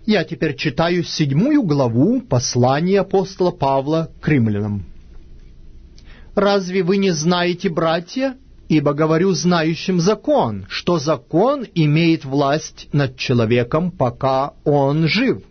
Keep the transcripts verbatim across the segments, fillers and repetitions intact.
Я теперь читаю седьмую главу послания апостола Павла к римлянам. «Разве вы не знаете, братья, ибо говорю знающим закон, что закон имеет власть над человеком, пока он жив?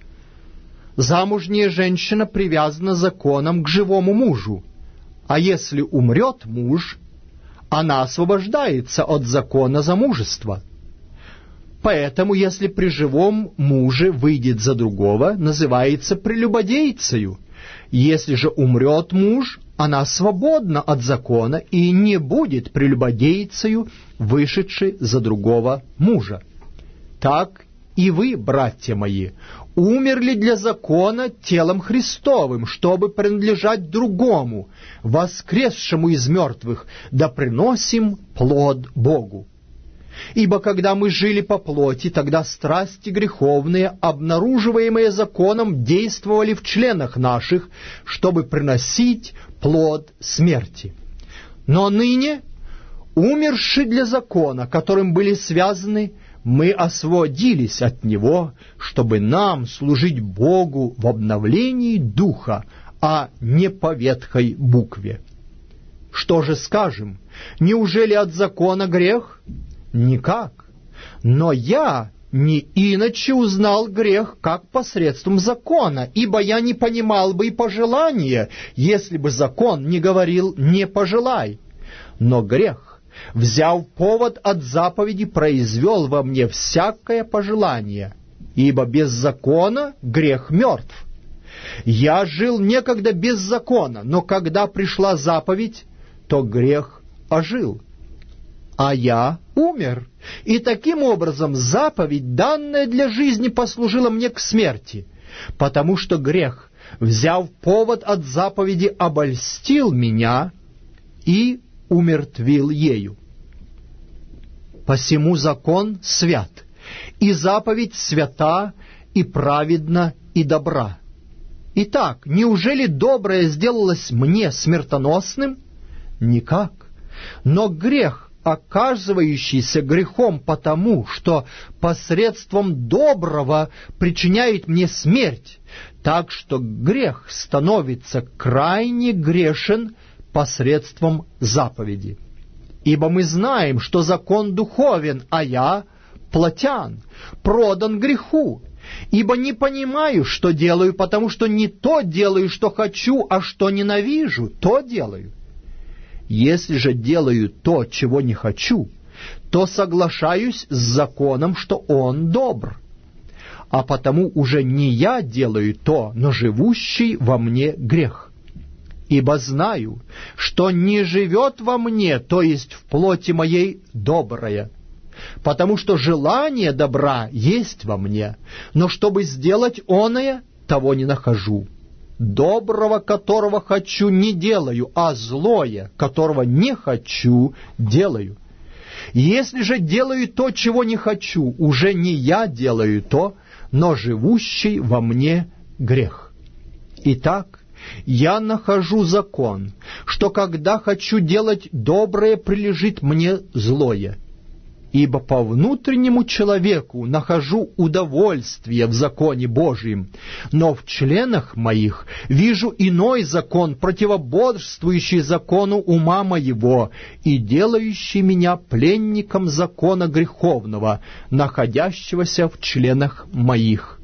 Замужняя женщина привязана законом к живому мужу, а если умрет муж, она освобождается от закона замужества. Поэтому, если при живом муже выйдет за другого, называется прелюбодейцею. Если же умрет муж, она свободна от закона и не будет прелюбодейцею, вышедшей за другого мужа. Так и вы, братья мои, умерли для закона телом Христовым, чтобы принадлежать другому, воскресшему из мертвых, да приносим плод Богу. Ибо когда мы жили по плоти, тогда страсти греховные, обнаруживаемые законом, действовали в членах наших, чтобы приносить плод смерти. Но ныне, умерши для закона, которым были связаны, мы освободились от него, чтобы нам служить Богу в обновлении духа, а не по ветхой букве. Что же скажем? Неужели от закона грех? Никак. Но я не иначе узнал грех, как посредством закона, ибо я не понимал бы и пожелания, если бы закон не говорил «не пожелай». Но грех, взяв повод от заповеди, произвел во мне всякое пожелание, ибо без закона грех мертв. Я жил некогда без закона, но когда пришла заповедь, то грех ожил. А я умер, и таким образом заповедь, данная для жизни, послужила мне к смерти, потому что грех, взяв повод от заповеди, обольстил меня и умертвил ею. Посему закон свят, и заповедь свята, и праведна, и добра. Итак, неужели доброе сделалось мне смертоносным? Никак. Но грех, оказывающийся грехом потому, что посредством доброго причиняет мне смерть, так что грех становится крайне грешен посредством заповеди. Ибо мы знаем, что закон духовен, а я плотян, продан греху. Ибо не понимаю, что делаю, потому что не то делаю, что хочу, а что ненавижу, то делаю. Если же делаю то, чего не хочу, то соглашаюсь с законом, что он добр. А потому уже не я делаю то, но живущий во мне грех. Ибо знаю, что не живет во мне, то есть в плоти моей, доброе, потому что желание добра есть во мне, но чтобы сделать оное, того не нахожу. Доброго, которого хочу, не делаю, а злое, которого не хочу, делаю. Если же делаю то, чего не хочу, уже не я делаю то, но живущий во мне грех. Итак, я нахожу закон, что когда хочу делать доброе, прилежит мне злое. Ибо по внутреннему человеку нахожу удовольствие в законе Божьем, но в членах моих вижу иной закон, противоборствующий закону ума моего и делающий меня пленником закона греховного, находящегося в членах моих.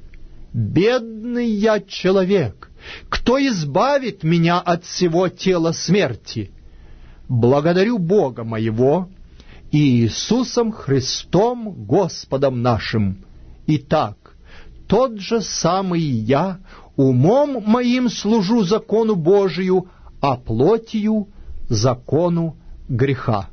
Бедный я человек! Кто избавит меня от всего тела смерти? Благодарю Бога моего и Иисусом Христом Господом нашим. Итак, тот же самый я умом моим служу закону Божию, а плотью закону греха.